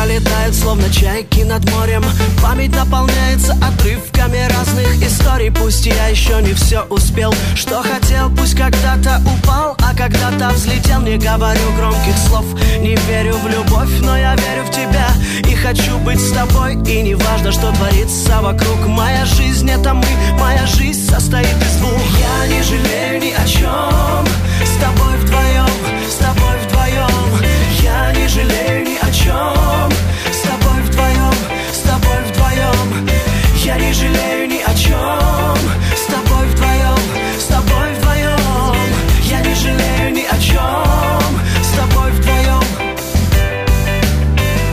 пролетают словно чайки над морем. Память наполняется отрывками разных историй. Пусть я еще не все успел, что хотел, пусть когда-то упал, а когда-то взлетел. Не говорю громких слов, не верю в любовь, но я верю в тебя и хочу быть с тобой. И не важно, что творится вокруг. Моя жизнь — это мы, моя жизнь состоит